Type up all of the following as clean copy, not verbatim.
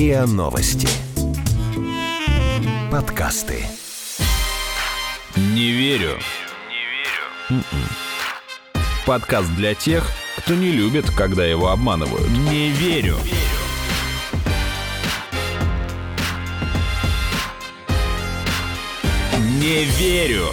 РИА Новости. Подкасты. Не верю. Подкаст для тех, кто не любит, когда его обманывают. Не верю. Не верю.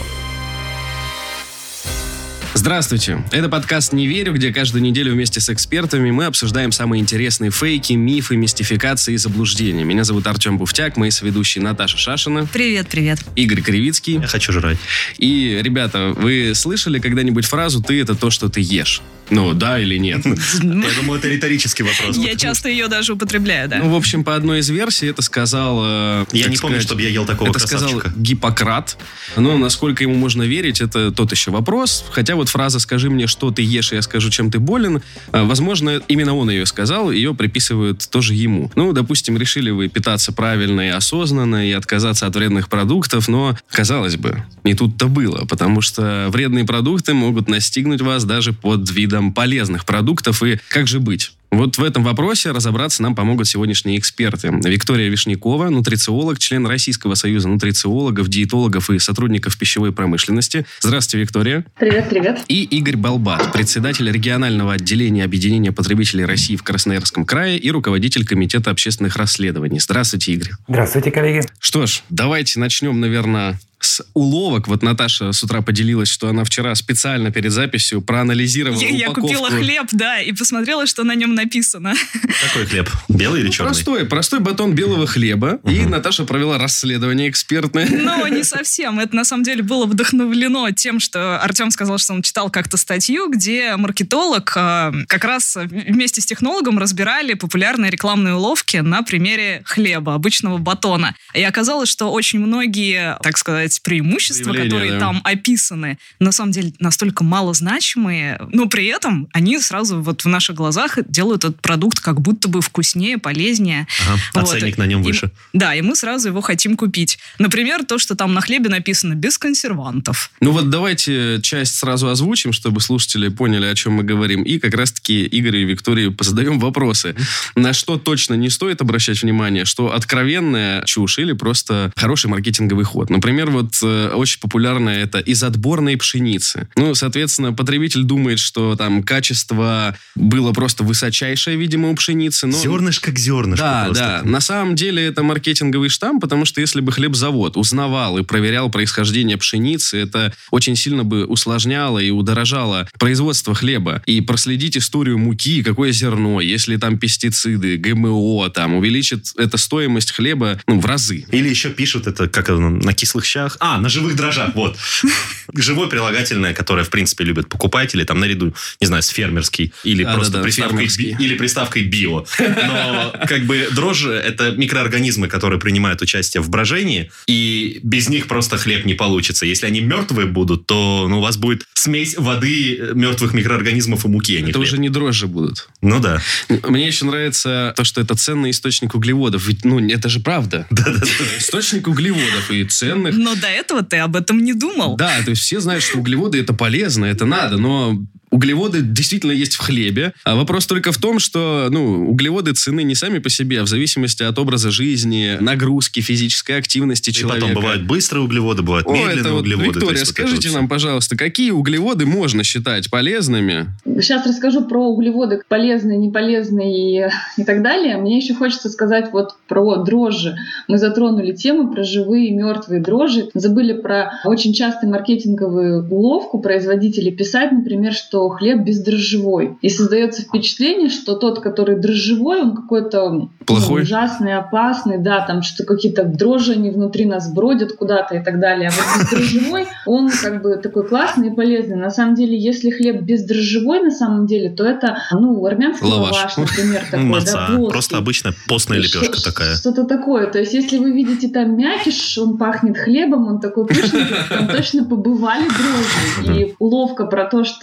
Здравствуйте, это подкаст «Не верю», где каждую неделю вместе с экспертами мы обсуждаем самые интересные фейки, мифы, мистификации и заблуждения. Меня зовут Артем Буфтяк, мои соведущие Наташа Шашина. Привет. Игорь Кривицкий. Я хочу жрать. И, ребята, вы слышали когда-нибудь фразу «ты — это то, что ты ешь»? Ну, да или нет? Я думаю, это риторический вопрос. Я часто ее даже употребляю, да. Ну, в общем, по одной из версий это сказал... Я не помню, чтобы я ел такого красавчика. Это сказал Гиппократ. Но насколько ему можно верить, это тот еще вопрос. Хотя вот фраза «скажи мне, что ты ешь, и я скажу, чем ты болен», возможно, именно он ее сказал, ее приписывают тоже ему. Ну, допустим, решили вы питаться правильно и осознанно, и отказаться от вредных продуктов, но, казалось бы, не тут-то было, потому что вредные продукты могут настигнуть вас даже под видом полезных продуктов, и как же быть? Вот в этом вопросе разобраться нам помогут сегодняшние эксперты. Виктория Вишнякова, нутрициолог, член Российского союза нутрициологов, диетологов и сотрудников пищевой промышленности. Здравствуйте, Виктория. Привет. И Игорь Балбат, председатель регионального отделения Объединения потребителей России в Красноярском крае и руководитель Комитета общественных расследований. Здравствуйте, Игорь. Здравствуйте, коллеги. Что ж, давайте начнем, наверное, с уловок. Вот Наташа с утра поделилась, что она вчера специально перед записью проанализировала упаковку. Я купила хлеб, да, и посмотрела, что на нем написано. Какой хлеб? Белый или черный? Простой батон белого хлеба. И Наташа провела расследование экспертное. Но не совсем. Это, на самом деле, было вдохновлено тем, что Артем сказал, что он читал как-то статью, где маркетолог как раз вместе с технологом разбирали популярные рекламные уловки на примере хлеба, обычного батона. И оказалось, что очень многие, так сказать, преимущества, которые там описаны, на самом деле настолько малозначимые, но при этом они сразу вот в наших глазах делают этот продукт как будто бы вкуснее, полезнее. Ага, ценник на нем выше. Да, и мы сразу его хотим купить. Например, то, что там на хлебе написано «без консервантов». Ну вот давайте часть сразу озвучим, чтобы слушатели поняли, о чем мы говорим. И как раз-таки Игорю и Виктории позадаем вопросы. На что точно не стоит обращать внимание, что откровенная чушь или просто хороший маркетинговый ход. Например, вот очень популярное это из отборной пшеницы. Ну, соответственно, потребитель думает, что там качество было просто высочайшее, видимо, у пшеницы. Но... Зернышко к зернышку. Да. На самом деле это маркетинговый штамп, потому что если бы хлебзавод узнавал и проверял происхождение пшеницы, это очень сильно бы усложняло и удорожало производство хлеба. И проследить историю муки, какое зерно, если там пестициды, ГМО, там увеличит это стоимость хлеба в разы. Или еще пишут это как на кислых щах. На живых дрожжах, вот. Живое прилагательное, которое, в принципе, любят покупатели, там, наряду, не знаю, с фермерский, или просто приставкой био. Но, как бы, дрожжи – это микроорганизмы, которые принимают участие в брожении, и без них просто хлеб не получится. Если они мертвые будут, то у вас будет смесь воды, мертвых микроорганизмов и муки, а не это хлеб. уже не дрожжи будут. Ну да. Мне еще нравится то, что это ценный источник углеводов. Ведь, это же правда. Да. Источник углеводов и ценных. Но до этого ты об этом не думал. Да, то есть все знают, что углеводы это полезно, это надо, но углеводы действительно есть в хлебе. А вопрос только в том, что углеводы ценны не сами по себе, а в зависимости от образа жизни, нагрузки, физической активности человека. И потом бывают быстрые углеводы, бывают медленные углеводы. Виктория, скажите нам, пожалуйста, какие углеводы можно считать полезными? Сейчас расскажу про углеводы, полезные, неполезные и так далее. Мне еще хочется сказать вот про дрожжи. Мы затронули тему про живые и мертвые дрожжи. Забыли про очень частую маркетинговую уловку производителей писать, например, что хлеб бездрожжевой. И создается впечатление, что тот, который дрожжевой, он какой-то плохой, ужасный, опасный, да, там что-то какие-то дрожжи, они внутри нас бродят куда-то и так далее. А вот бездрожжевой, он как бы такой классный и полезный. На самом деле, если хлеб бездрожжевой на самом деле, то это, армянский лаваш, например, такой, маца, плоский. Просто обычная постная лепешка такая. Что-то такое. То есть, если вы видите там мякиш, он пахнет хлебом, он такой пышный, там точно побывали дрожжи. И уловка про то, что производитель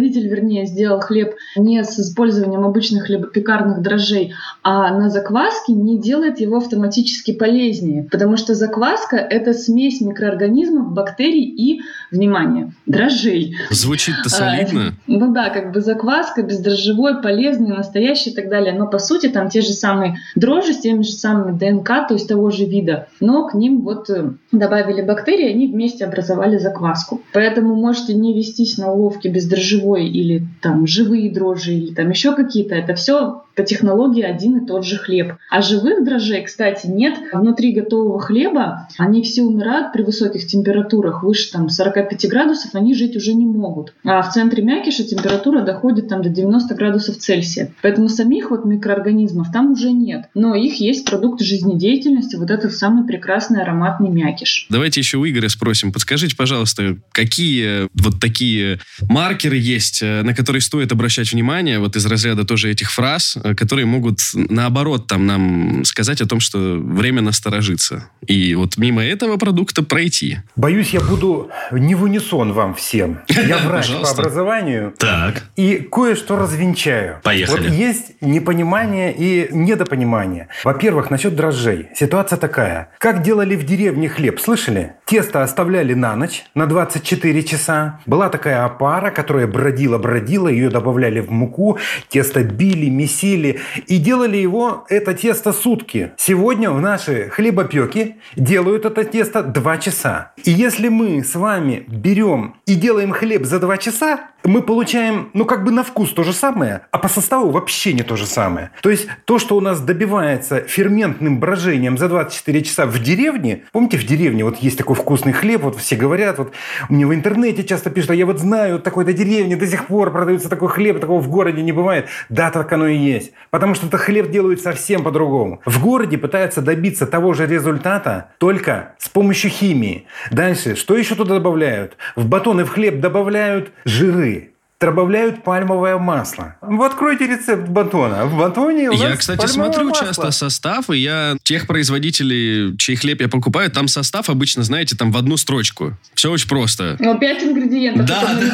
производитель, вернее, сделал хлеб не с использованием обычных хлебопекарных дрожжей, а на закваске, не делает его автоматически полезнее. Потому что закваска — это смесь микроорганизмов, бактерий и, внимание, дрожжей. Звучит-то солидно. Ну да, как бы закваска бездрожжевой, полезный, настоящий и так далее. Но по сути там те же самые дрожжи с теми же самыми ДНК, то есть того же вида. Но к ним вот добавили бактерии, они вместе образовали закваску. Поэтому можете не вестись на уловки бездрожжевой или там живые дрожжи, или там еще какие-то. Это все по технологии один и тот же хлеб. А живых дрожжей, кстати, нет. Внутри готового хлеба они все умирают при высоких температурах. Выше там 45 градусов они жить уже не могут. А в центре мякиша температура доходит там до 90 градусов Цельсия. Поэтому самих вот микроорганизмов там уже нет. Но их есть продукты жизнедеятельности, вот этот самый прекрасный ароматный мякиш. Давайте еще у Игоря спросим. Подскажите, пожалуйста, какие вот такие маркеры есть, на которые стоит обращать внимание, вот из разряда тоже этих фраз, которые могут, наоборот, там нам сказать о том, что время насторожиться. И вот мимо этого продукта пройти. Боюсь, я буду не в унисон вам всем. Я врач по образованию. Так. И кое-что развенчаю. Поехали. Вот есть непонимание и недопонимание. Во-первых, насчет дрожжей. Ситуация такая. Как делали в деревне хлеб, слышали? Тесто оставляли на ночь, на 24 часа. Была такая опара, которая бродила, ее добавляли в муку, тесто били, месили и делали его, это тесто, сутки. Сегодня в наши хлебопеки делают это тесто 2 часа. И если мы с вами берем и делаем хлеб за 2 часа, мы получаем, как бы на вкус то же самое, а по составу вообще не то же самое. То есть то, что у нас добивается ферментным брожением за 24 часа в деревне, помните, в деревне вот есть такой вкусный хлеб, вот все говорят, вот мне в интернете часто пишут, я вот знаю, вот такой-то деревне до сих пор продается такой хлеб, такого в городе не бывает. Да, так оно и есть. Потому что это хлеб делают совсем по-другому. В городе пытаются добиться того же результата, только с помощью химии. Дальше, что еще туда добавляют? В батон и в хлеб добавляют жиры. Добавляют пальмовое масло. Вы откройте рецепт батона. В батоне у нас Я, кстати, смотрю масло. часто состав, и я тех производителей, чей хлеб я покупаю, там состав обычно, знаете, там в одну строчку. Все очень просто. 5 ингредиентов.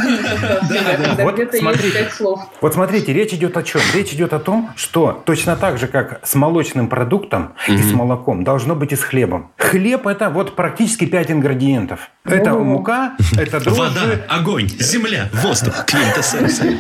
Да. Вот смотрите. 5 слов. Вот смотрите, речь идет о чем? Речь идет о том, что точно так же, как с молочным продуктом и с молоком, должно быть и с хлебом. Хлеб – это вот практически 5 ингредиентов. Это мука, это дрожжи. Вода, огонь, земля, воздух, квинтэссенция.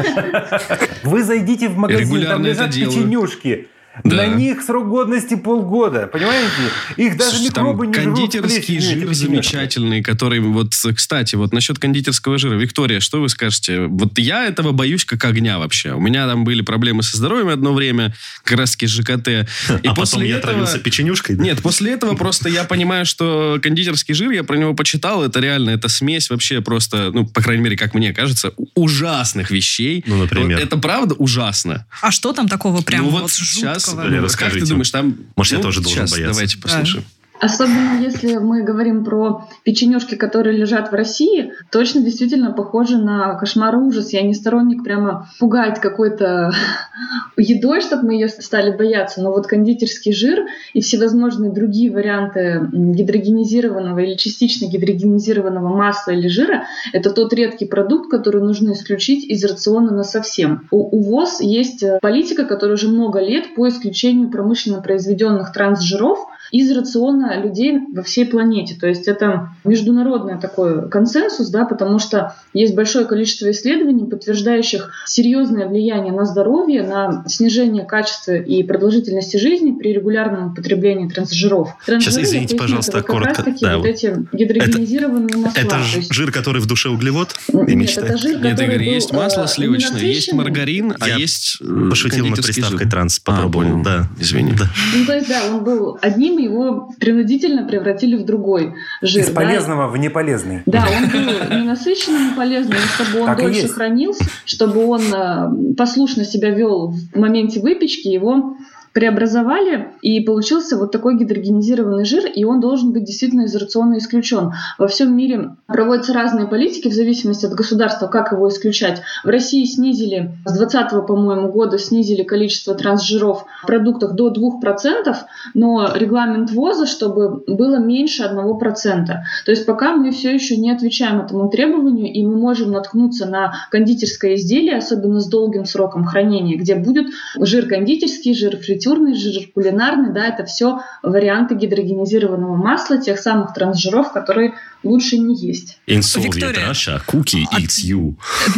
Вы зайдите в магазин, Регулярно там лежат это делаю. печенюшки. Да. На них срок годности полгода, понимаете? Их даже Слушайте, микробы там не живут в кондитерский плесени, жир эти печенюшки. замечательный, который вот, кстати, вот насчет кондитерского жира. Виктория, что вы скажете? Вот я этого боюсь как огня вообще. У меня там были проблемы со здоровьем одно время, как раз таки с ЖКТ. И а потом я отравился печенюшкой? Да? Нет, после этого просто я понимаю, что кондитерский жир, я про него почитал, это реально, это смесь вообще просто, по крайней мере, как мне кажется, ужасных вещей. Ну, например? Это правда ужасно. А что там такого прям вот жуткого? сейчас, расскажите. как ты думаешь, там... Может, я тоже должен сейчас бояться? Давайте послушаем. Особенно если мы говорим про печенюшки, которые лежат в России, точно действительно похоже на кошмар и ужас. Я не сторонник прямо пугать какой-то едой, чтобы мы ее стали бояться. Но вот кондитерский жир и всевозможные другие варианты гидрогенизированного или частично гидрогенизированного масла или жира – это тот редкий продукт, который нужно исключить из рациона насовсем. У ВОЗ есть политика, которая уже много лет по исключению промышленно произведенных трансжиров из рациона людей во всей планете. То есть это международный такой консенсус, да, потому что есть большое количество исследований, подтверждающих серьезное влияние на здоровье, на снижение качества и продолжительности жизни при регулярном употреблении трансжиров. Сейчас, извините, пожалуйста, коротко. Да, вот эти гидрогенизированные масла. Это жир, который в душе углевод? Нет, это жир, Нет, который Игорь, есть масло сливочное, есть маргарин, а Я есть пошутил над приставкой жир. транс, попробовал. Понял. Да. Извини. Да. То есть, да, он был одним, его принудительно превратили в другой жир. Из полезного в неполезный. Да, он был ненасыщенным и полезным, чтобы он Так и дольше есть. хранился, чтобы он послушно себя вел в моменте выпечки, его преобразовали, и получился вот такой гидрогенизированный жир, и он должен быть действительно из рациона исключен. Во всем мире проводятся разные политики в зависимости от государства, как его исключать. В России снизили, с 2020, по-моему, года снизили количество трансжиров в продуктах до 2%, но регламент ВОЗа, чтобы было меньше 1%. То есть пока мы все еще не отвечаем этому требованию, и мы можем наткнуться на кондитерское изделие, особенно с долгим сроком хранения, где будет жир кондитерский, жир фритюрный, жир кулинарный, да, это все варианты гидрогенизированного масла, тех самых трансжиров, которые лучше не есть. In Soviet Russia, cookie eats you.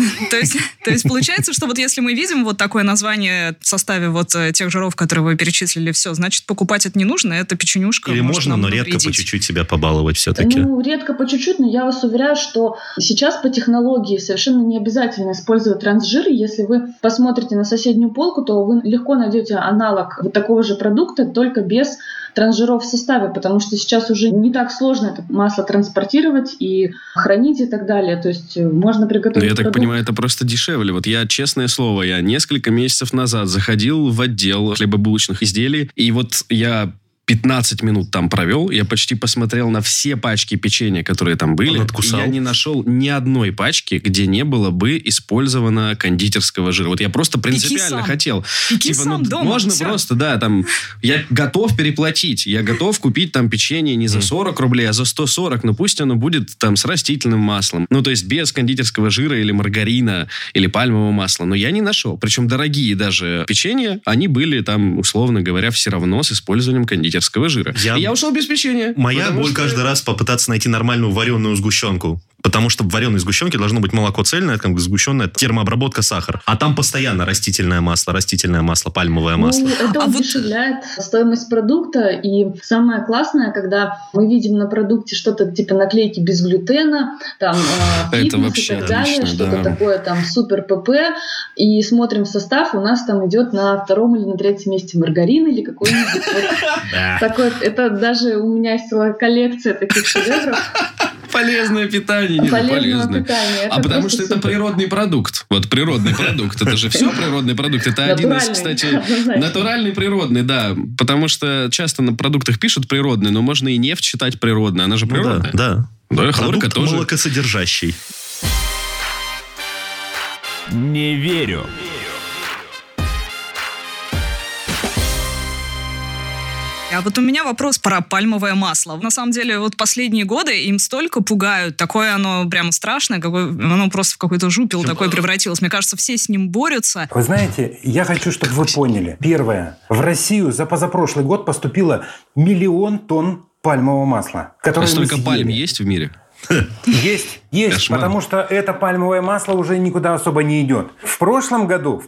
То есть получается, что вот если мы видим вот такое название в составе вот тех жиров, которые вы перечислили, все, значит, покупать это не нужно, это печенюшка. Или можно, но редко по чуть-чуть себя побаловать все-таки. Ну, редко по чуть-чуть, но я вас уверяю, что сейчас по технологии совершенно не обязательно использовать трансжиры. Если вы посмотрите на соседнюю полку, то вы легко найдете аналог вот такого же продукта, только без трансжиров в составе, потому что сейчас уже не так сложно это масло транспортировать и хранить и так далее. То есть можно приготовить. Я так понимаю, это просто дешевле. Вот я, честное слово, я несколько месяцев назад заходил в отдел хлебобулочных изделий, и вот я 15 минут там провел, я почти посмотрел на все пачки печенья, которые там были, и я не нашел ни одной пачки, где не было бы использовано кондитерского жира. Вот я просто принципиально хотел. Можно все. Просто, да, там, я готов переплатить, я готов купить там печенье не за 40 рублей, а за 140, но пусть оно будет там с растительным маслом. Ну, то есть без кондитерского жира или маргарина, или пальмового масла. Но я не нашел. Причем дорогие даже печенья, они были там, условно говоря, все равно с использованием кондитерского жира. Я ушел без печенья. Моя боль каждый раз попытаться найти нормальную вареную сгущенку. Потому что в вареной сгущенке должно быть молоко цельное, как сгущенное, термообработка, сахар. А там постоянно растительное масло, пальмовое масло. Это удешевляет стоимость продукта. И самое классное, когда мы видим на продукте что-то типа наклейки без глютена, там фитнес и так далее, что-то такое там супер ПП, и смотрим в состав, у нас там идет на 2-м или на 3-м месте маргарин или какой-нибудь такой. Это даже у меня есть целая коллекция таких шедевров. Полезное питание. Полезное. А потому что это природный продукт. Вот природный продукт. Это же все природный продукт. Это один из, кстати, натуральный природный, да. Потому что часто на продуктах пишут природный, но можно и нефть считать природной. Она же природная. Да. Хлорка тоже. Молокосодержащий. Не верю. А вот у меня вопрос про пальмовое масло. На самом деле, вот последние годы им столько пугают. Такое оно прямо страшное, оно просто в какой-то жупел такой превратилось. Мне кажется, все с ним борются. Вы знаете, я хочу, чтобы вы поняли. Первое. В Россию за позапрошлый год поступило 1 000 000 тонн пальмового масла. А столько пальм есть в мире? Есть, кошмар. Потому что это пальмовое масло уже никуда особо не идет. В прошлом году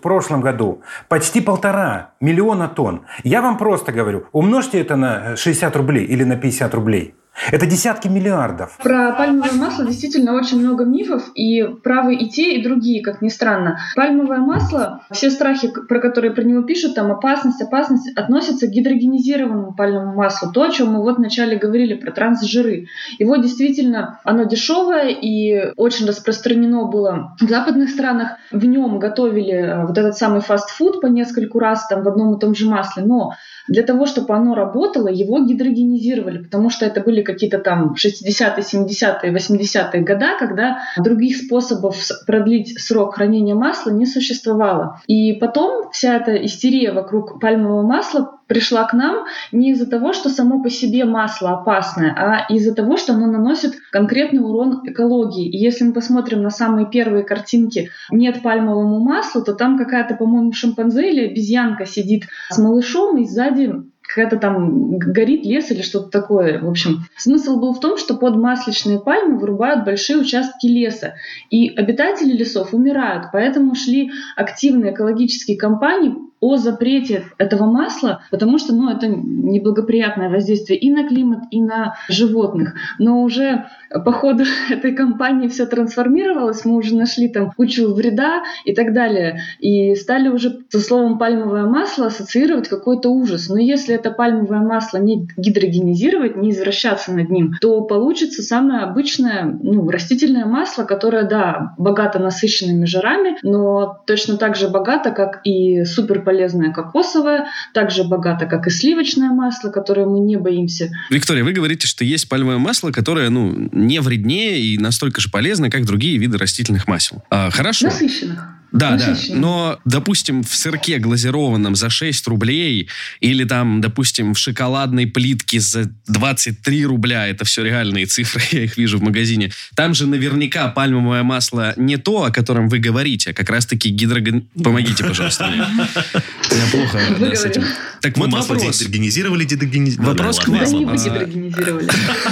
почти 1,5 миллиона тонн. Я вам просто говорю, умножьте это на 60 рублей или на 50 рублей. Это десятки миллиардов. Про пальмовое масло действительно очень много мифов, и правы и те, и другие, как ни странно. Пальмовое масло, все страхи, про которые про него пишут, там опасность, относятся к гидрогенизированному пальмовому маслу. То, о чем мы вот вначале говорили, про трансжиры. Его действительно, оно дешевое и очень распространено было в западных странах. В нем готовили вот этот самый фастфуд по нескольку раз там в одном и том же масле, но для того, чтобы оно работало, его гидрогенизировали, потому что это были какие-то там 60-е, 70-е, 80-е года, когда других способов продлить срок хранения масла не существовало. И потом вся эта истерия вокруг пальмового масла пришла к нам не из-за того, что само по себе масло опасное, а из-за того, что оно наносит конкретный урон экологии. И если мы посмотрим на самые первые картинки «Нет пальмовому маслу», то там какая-то, по-моему, шимпанзе или обезьянка сидит с малышом, и сзади какая-то там горит лес или что-то такое. В общем, смысл был в том, что под масличные пальмы вырубают большие участки леса, и обитатели лесов умирают. Поэтому шли активные экологические кампании о запрете этого масла, потому что это неблагоприятное воздействие и на климат, и на животных. Но уже по ходу этой кампании все трансформировалось, мы уже нашли там кучу вреда и так далее, и стали уже со словом пальмовое масло ассоциировать какой-то ужас. Но если это пальмовое масло не гидрогенизировать, не извращаться над ним, то получится самое обычное растительное масло, которое, да, богато насыщенными жирами, но точно так же богато, как и суперполезное полезное кокосовое, также богато, как и сливочное масло, которое мы не боимся. Виктория, вы говорите, что есть пальмовое масло, которое, не вреднее и настолько же полезно, как другие виды растительных масел. Хорошо. Насыщенных. Да, но, допустим, в сырке глазированном за 6 рублей или там, допустим, в шоколадной плитке за 23 рубля, это все реальные цифры, я их вижу в магазине, там же наверняка пальмовое масло не то, о котором вы говорите, а как раз-таки Помогите, пожалуйста, мне. Я плохо с этим. Так вот масло гидрогенизировали. Вопрос к вам. Да не вы гидрогенизировали.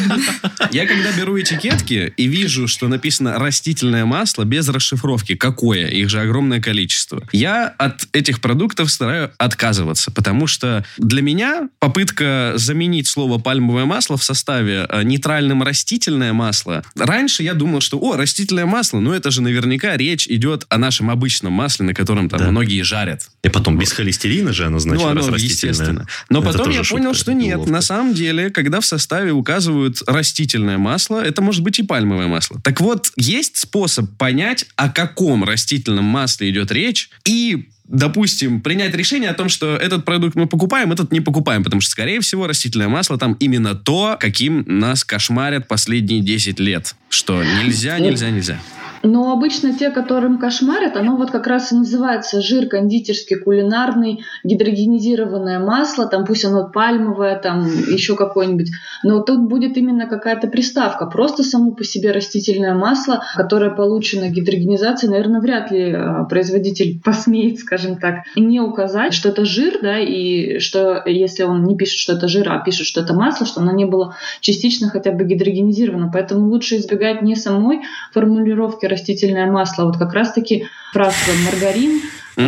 Я когда беру этикетки и вижу, что написано растительное масло без расшифровки, какое, их же огромное количество. Я от этих продуктов стараюсь отказываться, потому что для меня попытка заменить слово пальмовое масло в составе нейтральным растительное масло. Раньше я думал, что растительное масло, это же наверняка речь идет о нашем обычном масле, на котором там многие жарят. И потом без холестерина же оно, значит, оно естественно. Но это потом я понял, что нет. На самом деле, когда в составе указывают растительное масло, это может быть и пальмовое масло. Так вот, есть способ понять, о каком растительном масле идет речь, и, допустим, принять решение о том, что этот продукт мы покупаем, этот не покупаем, потому что, скорее всего, растительное масло там именно то, каким нас кошмарят последние 10 лет. Что нельзя. Но обычно те, которым кошмарят, оно вот как раз и называется жир кондитерский, кулинарный, гидрогенизированное масло, там пусть оно пальмовое, там еще какое-нибудь. Но тут будет именно какая-то приставка. Просто само по себе растительное масло, которое получено гидрогенизацией, наверное, вряд ли производитель посмеет, скажем так, не указать, что это жир, да, и что если он не пишет, что это жир, а пишет, что это масло, что оно не было частично хотя бы гидрогенизировано. Поэтому лучше избегать не самой формулировки растительное масло, вот как раз-таки фраза маргарин,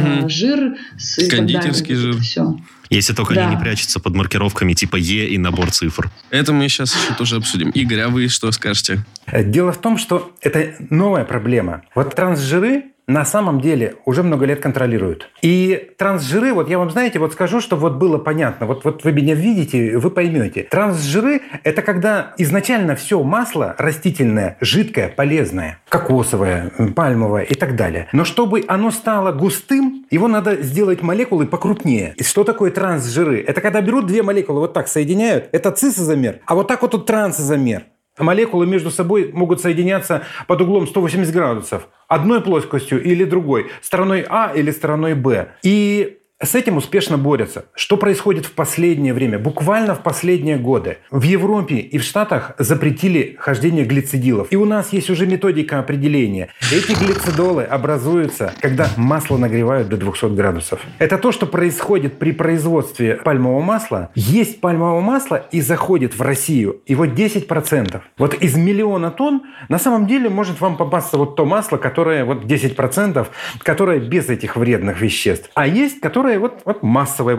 жир, кондитерский жир. Все. Если только они не прячутся под маркировками типа Е и набор цифр. Это мы сейчас еще тоже обсудим. Игорь, а вы что скажете? Дело в том, что это новая проблема. Вот трансжиры на самом деле уже много лет контролируют. И трансжиры, я вам, скажу, что было понятно. Вот вы меня видите, вы поймете. Трансжиры – это когда изначально все масло растительное, жидкое, полезное, кокосовое, пальмовое и так далее. Но чтобы оно стало густым, его надо сделать молекулы покрупнее. И что такое трансжиры? Это когда берут две молекулы, вот так соединяют. Это цисизомер, а вот так вот тут трансизомер. Молекулы между собой могут соединяться под углом 180 градусов. Одной плоскостью или другой. Стороной А или стороной Б. И с этим успешно борются. Что происходит в последнее время? Буквально в последние годы. В Европе и в Штатах запретили хождение глицидилов. И у нас есть уже методика определения. Эти глицидолы образуются, когда масло нагревают до 200 градусов. Это то, что происходит при производстве пальмового масла. Есть пальмовое масло и заходит в Россию. Его 10%. Вот из миллиона тонн на самом деле может вам попасться вот то масло, которое 10%, которое без этих вредных веществ. А есть, которое массовое,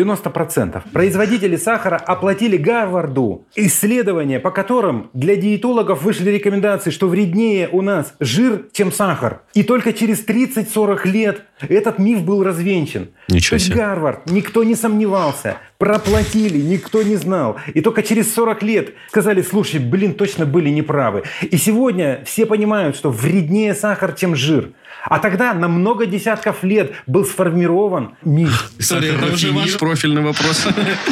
90%. Производители сахара оплатили Гарварду исследования, по которым для диетологов вышли рекомендации, что вреднее у нас жир, чем сахар. И только через 30-40 лет этот миф был развенчан. Ничего себе. Гарвард, никто не сомневался. Проплатили, никто не знал. И только через 40 лет сказали, слушай, точно были неправы. И сегодня все понимают, что вреднее сахар, чем жир. А тогда на много десятков лет был сформирован миф. История, это уже ваш профильный вопрос.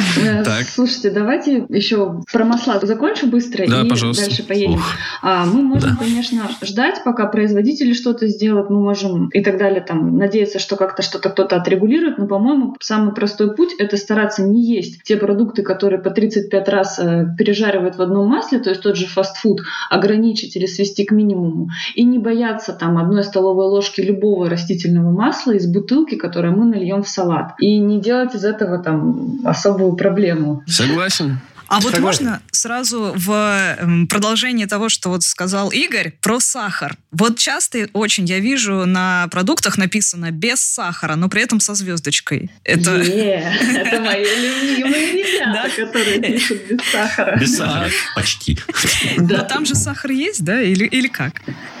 Слушайте, давайте еще про масла закончу быстро и дальше поедем. Мы можем, конечно, ждать, пока производители что-то сделают, мы можем и так далее, надеяться, что как-то что-то кто-то отрегулирует, но, по-моему, самый простой путь – это стараться не есть те продукты, которые по 35 раз пережаривают в одном масле, то есть тот же фастфуд, ограничить или свести к минимуму, и не бояться 1 столовой ложки любого растительного масла из бутылки, которое мы нальем в салат. И не делать из этого особую проблему. Согласен. А вот можно сразу в продолжение того, что сказал Игорь, про сахар. Вот часто очень я вижу на продуктах написано без сахара, но при этом со звездочкой. Это мои любимые ребята, которые пишут без сахара. Без сахара, почти. Но там же сахар есть, да? Или как?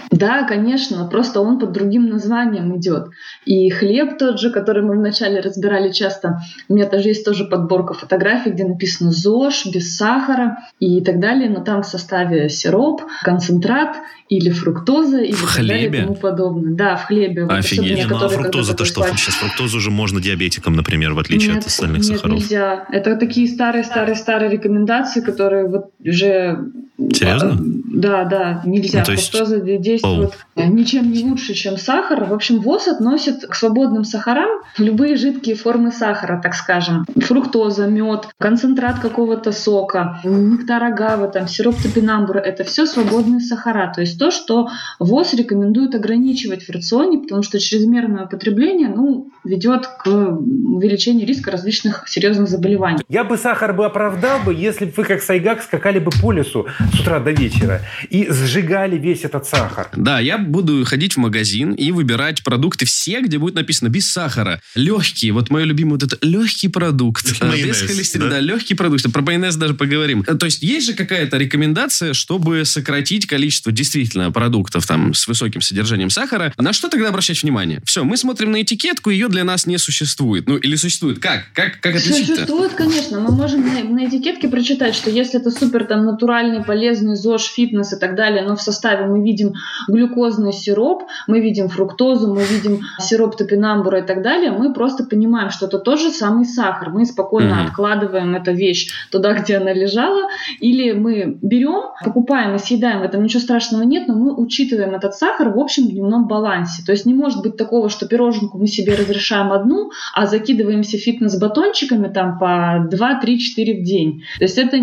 Да, конечно, просто он под другим названием идет. И хлеб тот же, который мы вначале разбирали часто, у меня даже есть тоже подборка фотографий, где написано ЗОЖ, без сахара и так далее, но там в составе сироп, концентрат или фруктоза, или так далее и тому подобное. Да, в хлебе. Офигеть. Ну а фруктоза-то что? Сейчас фруктозу уже можно диабетикам, например, в отличие от остальных сахаров. Нет, нельзя. Это такие старые рекомендации, которые вот уже... Серьезно? Да, нельзя. Фруктоза действует ничем не лучше, чем сахар. В общем, ВОЗ относит к свободным сахарам любые жидкие формы сахара, так скажем. Фруктоза, мед, концентрат какого-то сока, нектар агавы, сироп топинамбура — это все свободные сахара. То есть то, что ВОЗ рекомендует ограничивать в рационе, потому что чрезмерное употребление ведет к увеличению риска различных серьезных заболеваний. Я бы сахар оправдал, если бы вы, как Сайгак, скакали бы по лесу с утра до вечера и сжигали весь этот сахар. Да, я буду ходить в магазин и выбирать продукты все, где будет написано без сахара. Легкие. Вот мой любимый легкий продукт. Без холестерина. Да, легкий продукт. Про майонез даже поговорим. То есть есть же какая-то рекомендация, чтобы сократить количество действительно продуктов с высоким содержанием сахара. На что тогда обращать внимание? Все, мы смотрим на этикетку, ее для нас не существует. Или существует? Как отличить-то? Существует, конечно. Мы можем на этикетке прочитать, что если это супер натуральный, полезный ЗОЖ, фитнес и так далее, но в составе мы видим глюкозный сироп, мы видим фруктозу, мы видим сироп топинамбура и так далее, мы просто понимаем, что это тот же самый сахар. Мы спокойно откладываем эту вещь туда, где она лежала, или мы берем, покупаем и съедаем, в этом ничего страшного нет, но мы учитываем этот сахар в общем дневном балансе. То есть не может быть такого, что пироженку мы себе разрешаем одну, а закидываемся фитнес-батончиками по 2, 3, 4 в день. То есть это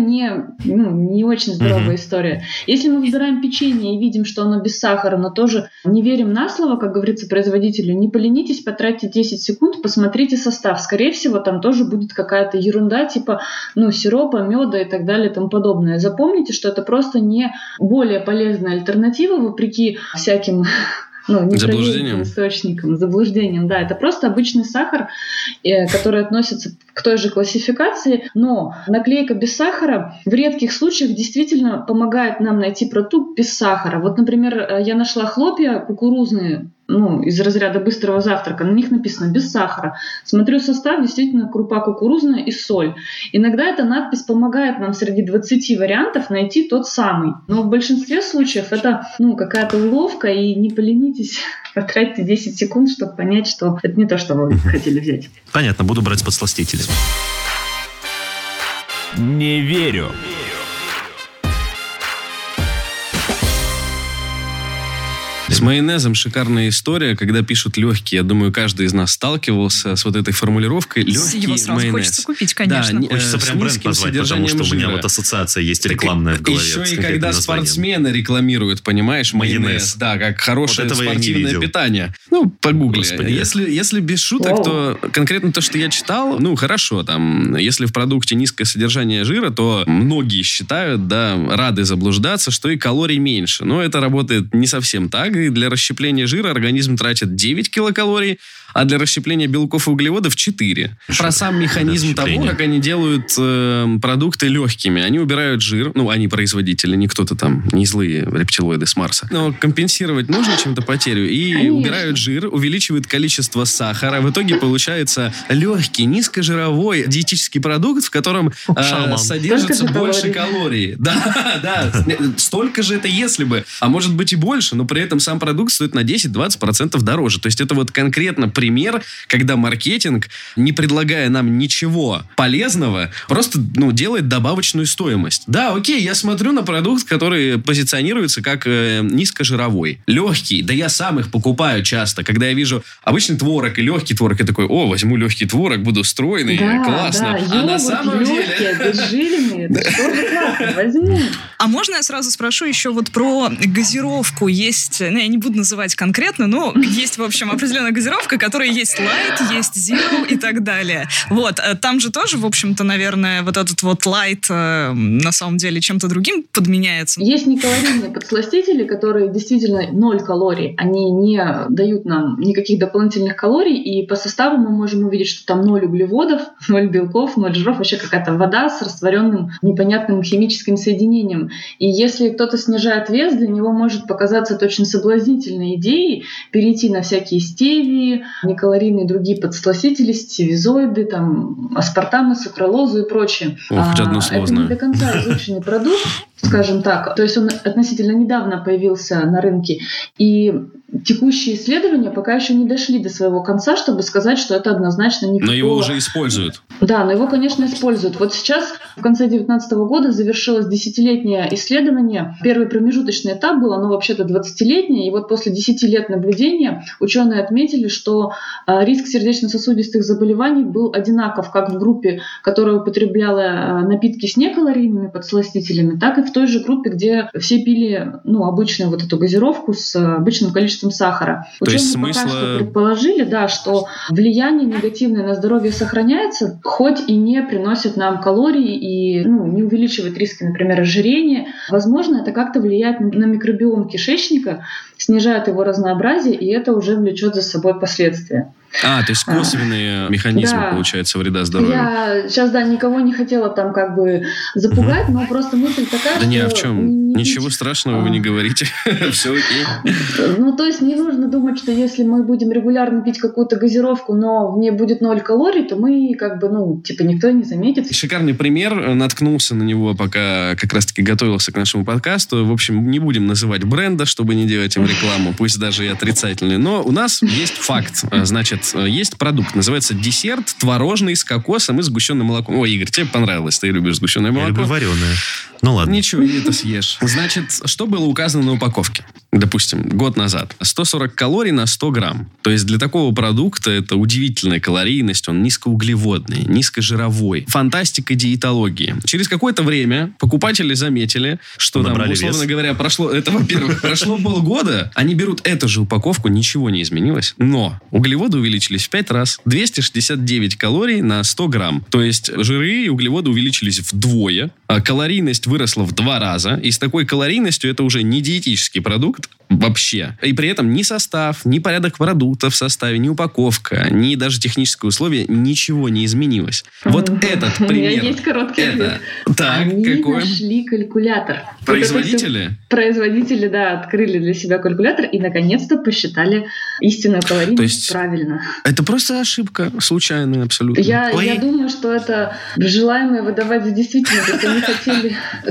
не очень здоровая история. Если мы выбираем печенье и видим, что оно без сахара, но тоже не верим на слово, как говорится производителю, не поленитесь, потратьте 10 секунд, посмотрите состав. Скорее всего, там тоже будет какая-то ерунда, типа сиропа, меда и так далее и тому подобное. Запомните, что это просто не более полезная альтернатива, вопреки всяким непроверенным источникам, заблуждениям. Да, это просто обычный сахар, который относится к той же классификации, но наклейка без сахара в редких случаях действительно помогает нам найти продукт без сахара. Вот, например, я нашла хлопья кукурузные, из разряда быстрого завтрака, на них написано без сахара. Смотрю состав, действительно крупа кукурузная и соль. Иногда эта надпись помогает нам среди 20 вариантов найти тот самый. Но в большинстве случаев это какая-то уловка, и не поленитесь, потратьте 10 секунд, чтобы понять, что это не то, что вы хотели взять. Понятно, буду брать подсластители. Не верю. С майонезом шикарная история, когда пишут легкие. Я думаю, каждый из нас сталкивался с вот этой формулировкой. Легкий его сразу майонез. Хочется купить, конечно. Да, хочется прям бренд назвать, потому что у меня вот ассоциация есть рекламная в голове. Еще и когда спортсмены рекламируют, понимаешь, майонез. Да, как хорошее спортивное питание. Погугли. Если без шуток, то конкретно то, что я читал, хорошо, если в продукте низкое содержание жира, то многие считают, рады заблуждаться, что и калорий меньше. Но это работает не совсем так. И для расщепления жира организм тратит 9 килокалорий, а для расщепления белков и углеводов 4. Про сам механизм того, как они делают продукты легкими. Они убирают жир, они производители, не кто-то не злые рептилоиды с Марса. Но компенсировать нужно чем-то потерю. И убирают жир, увеличивают количество сахара. В итоге получается легкий, низкожировой диетический продукт, в котором содержится больше калорий. Да, столько же это если бы. А может быть и больше, но при этом сам продукт стоит на 10-20% дороже. То есть это вот конкретно пример, когда маркетинг, не предлагая нам ничего полезного, просто делает добавочную стоимость. Да, окей, я смотрю на продукт, который позиционируется как низкожировой, легкий. Да я сам их покупаю часто. Когда я вижу обычный творог и легкий творог, я такой, возьму легкий творог, буду стройный, классно. Да, на самом деле... обезжиренные, это тоже классно, возьму. А можно я сразу спрошу еще про газировку? Есть, я не буду называть конкретно, но есть, в общем, определенная газировка, которая есть light, есть zero и так далее. Там же тоже, в общем-то, наверное, вот этот light на самом деле чем-то другим подменяется. Есть некалорийные подсластители, которые действительно 0 калорий. Они не дают нам никаких дополнительных калорий, и по составу мы можем увидеть, что там 0 углеводов, 0 белков, 0 жиров, вообще какая-то вода с растворенным непонятным химическим соединением. И если кто-то снижает вес, для него может показаться это очень соблазнительной идеей перейти на всякие стевии, некалорийные другие подсластители, стевизоиды, там, аспартамы, сукралозу и прочее. Хоть одно слово знаю. Это не до конца изученный продукт, скажем так. То есть он относительно недавно появился на рынке. И текущие исследования пока еще не дошли до своего конца, чтобы сказать, что это однозначно никакого... Но его уже используют. Да, но его, конечно, используют. Вот сейчас, в конце 2019 года, завершилось 10-летнее исследование. Первый промежуточный этап был, оно вообще-то 20-летнее. И вот после 10 лет наблюдения ученые отметили, что риск сердечно-сосудистых заболеваний был одинаков как в группе, которая употребляла напитки с некалорийными подсластителями, так и в той же группе, где все пили обычную вот эту газировку с обычным количеством сахара. То есть Ученые пока что предположили, да, что влияние негативное на здоровье сохраняется, хоть и не приносит нам калорий и не увеличивает риски, например, ожирения. Возможно, это как-то влияет на микробиом кишечника, снижает его разнообразие, и это уже влечет за собой последствия. То есть косвенные механизмы, получается, вреда здоровью. Я сейчас, никого не хотела там как бы запугать, но просто мысль такая, да что... Да ни о чем. Ничего страшного вы не говорите. Все окей. То есть не нужно думать, что если мы будем регулярно пить какую-то газировку, но в ней будет 0 калорий, то мы как бы, никто не заметит. Шикарный пример. Наткнулся на него, пока как раз-таки готовился к нашему подкасту. В общем, не будем называть бренда, чтобы не делать им рекламу, пусть даже и отрицательную. Но у нас есть факт. Значит, есть продукт, называется десерт творожный с кокосом и сгущенным молоком. Ой, Игорь, тебе понравилось, ты любишь сгущенное молоко. Я люблю вареное. Ну ладно. Ничего, и это съешь. Значит, что было указано на упаковке? Допустим, год назад. 140 калорий на 100 грамм. То есть для такого продукта это удивительная калорийность, он низкоуглеводный, низкожировой. Фантастика диетологии. Через какое-то время покупатели заметили, что там, условно говоря, прошло полгода, они берут эту же упаковку, ничего не изменилось, но углеводы увеличились в 5 раз. 269 калорий на 100 грамм. То есть жиры и углеводы увеличились вдвое, а калорийность выросла в 2 раза. И с такой калорийностью это уже не диетический продукт вообще. И при этом ни состав, ни порядок продукта в составе, ни упаковка, ни даже технические условия, ничего не изменилось. Вот этот пример. У меня есть короткий ответ. Так, они нашли калькулятор. Производители? Производители, да, открыли для себя калькулятор и наконец-то посчитали истинную калорийность правильно. Это просто ошибка, случайная абсолютно. Я думаю, что это желаемое выдавать за действительность. То есть они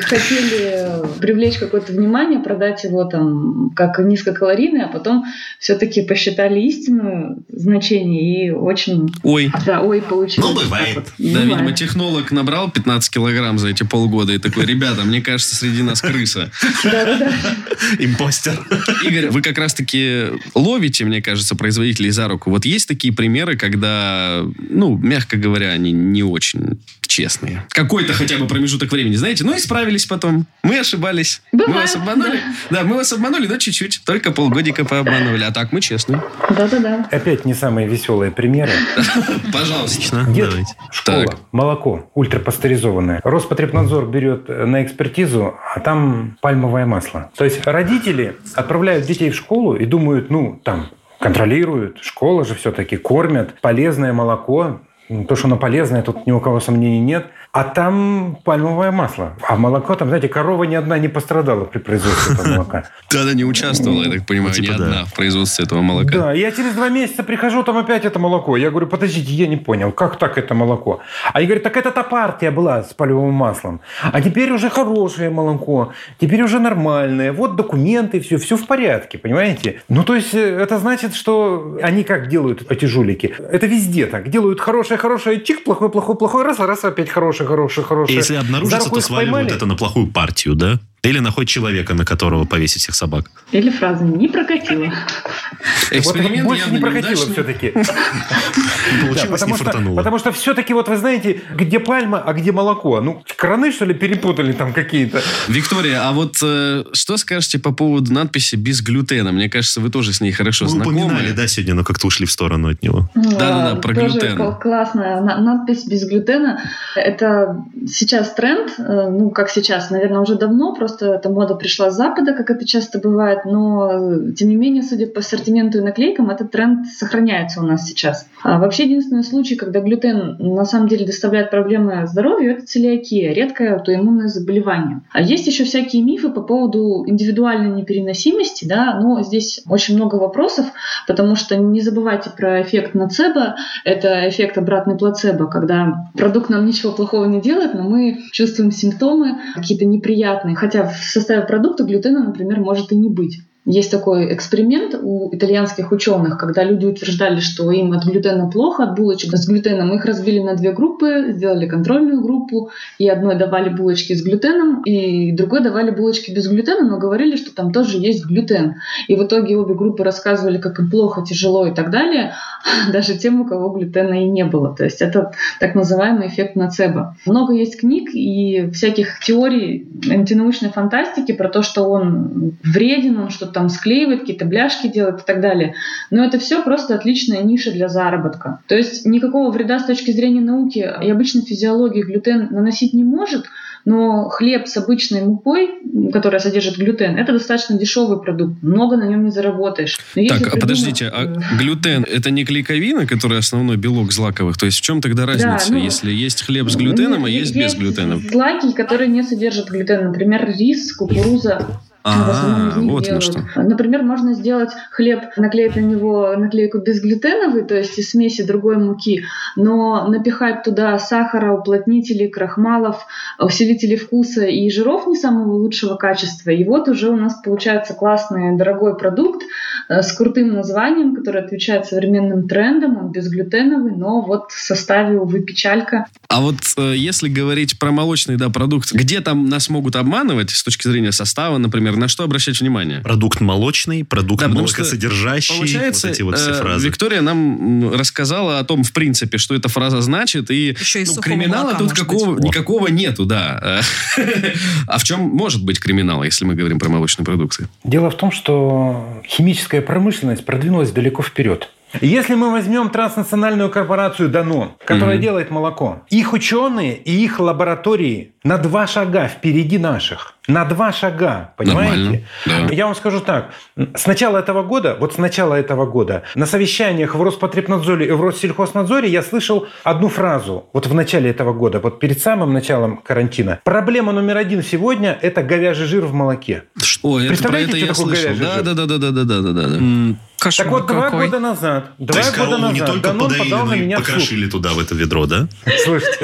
хотели привлечь какое-то внимание, продать его там как низкокалорийный, а потом все-таки посчитали истинную значение и очень... получилось. Ну, бывает. Да, видимо, технолог набрал 15 килограмм за эти полгода и такой: ребята, мне кажется, среди нас крыса. Да. Импостер. Игорь, вы как раз-таки ловите, мне кажется, производителей за руку. Вот есть такие примеры, когда, мягко говоря, они не очень честные. Какой-то хотя бы промежуток времени, знаете, исправились потом. Мы ошибались. Бывает, мы вас обманули. Да, мы вас обманули, но чуть-чуть. Только полгодика пообманывали. А так мы честные. Да. Опять не самые веселые примеры. Пожалуйста. Давайте. Школа, молоко, ультрапастеризованное. Роспотребнадзор берет на экспертизу, а там пальмовое масло. То есть родители отправляют детей в школу и думают, контролируют. Школа же все-таки кормят. Полезное молоко. То, что оно полезное, тут ни у кого сомнений нет. А там пальмовое масло. А молоко там, знаете, корова ни одна не пострадала при производстве этого молока. Да, не участвовала, я так понимаю, ни одна в производстве этого молока. Да, я через 2 месяца прихожу, там опять это молоко. Я говорю, подождите, я не понял, как так это молоко? Они говорят, так это та партия была с пальмовым маслом. А теперь уже хорошее молоко, теперь уже нормальное. Вот документы, все в порядке, понимаете? То есть это значит, что они как делают эти жулики? Это везде так. Делают хорошее, чик, плохой, раз, опять хорошее. Если обнаружится, то сваливают это на плохую партию, да? Или на хоть человека, на которого повесить всех собак. Или фраза «не прокатило». Эксперимент больше не прокатило все-таки. Получилось, не фартануло. Потому что все-таки, вы знаете, где пальма, а где молоко? Краны, что ли, перепутали там какие-то? Виктория, а вот что скажете по поводу надписи «без глютена»? Мне кажется, вы тоже с ней хорошо знакомы. Мы упоминали, да, сегодня, но как-то ушли в сторону от него. Да, про глютен. Классная надпись «без глютена». Это сейчас тренд, как сейчас, наверное, уже давно, просто эта мода пришла с Запада, как это часто бывает, но, тем не менее, судя по ассортименту ассортименту и наклейкам, этот тренд сохраняется у нас сейчас. А вообще единственный случай, когда глютен на самом деле доставляет проблемы здоровью, это целиакия, редкое аутоиммунное заболевание. А есть еще всякие мифы по поводу индивидуальной непереносимости, да, но здесь очень много вопросов, потому что не забывайте про эффект ноцебо, это эффект обратный плацебо, когда продукт нам ничего плохого не делает, но мы чувствуем симптомы какие-то неприятные, хотя в составе продукта глютена, например, может и не быть. Есть такой эксперимент у итальянских ученых, когда люди утверждали, что им от глютена плохо, от булочек с глютеном. Их разбили на 2 группы, сделали контрольную группу, и одной давали булочки с глютеном, и другой давали булочки без глютена, но говорили, что там тоже есть глютен. И в итоге обе группы рассказывали, как им плохо, тяжело и так далее, даже тем, у кого глютена и не было. То есть это так называемый эффект ноцебо. Много есть книг и всяких теорий антинаучной фантастики про то, что он вреден, он что-то там склеивает, какие-то бляшки делает и так далее. Но это все просто отличная ниша для заработка. То есть никакого вреда с точки зрения науки и обычной физиологии глютен наносить не может, но хлеб с обычной мукой, которая содержит глютен, это достаточно дешевый продукт. Много на нем не заработаешь. Подождите, а глютен это не клейковина, которая основной белок злаковых? То есть в чем тогда разница, если есть хлеб с глютеном, а есть без глютена? Злаки, которые не содержат глютен, например, рис, кукуруза. Вот оно что. Например, можно сделать хлеб, наклеить на него наклейку безглютеновый, то есть из смеси другой муки, но напихать туда сахара, уплотнителей, крахмалов, усилителей вкуса и жиров не самого лучшего качества. И вот уже у нас получается классный, дорогой продукт с крутым названием, который отвечает современным трендам. Он безглютеновый, но вот в составе, увы, печалька. А вот если говорить про молочный продукт, где там нас могут обманывать с точки зрения состава, например, на что обращать внимание? Продукт молочный, продукт молокосодержащий. Получается, вот эти вот все фразы. Виктория нам рассказала о том, в принципе, что эта фраза значит, и криминала тут никакого нету, да. А в чем может быть криминал, если мы говорим про молочные продукты? Дело в том, что химическая промышленность продвинулась далеко вперед. Если мы возьмем транснациональную корпорацию Danone, которая делает молоко, их ученые и их лаборатории на 2 шага впереди наших. На 2 шага, понимаете? Да. Я вам скажу так. С начала этого года на совещаниях в Роспотребнадзоре и в Россельхознадзоре я слышал одну фразу. Вот в начале этого года, вот перед самым началом карантина. Проблема номер 1 сегодня – это говяжий жир в молоке. Ой, представляете, это что такое говяжий жир? Да. Так вот, 2 года назад. То есть корову не только подоили, но и покрошили туда, в это ведро, да? Слушайте,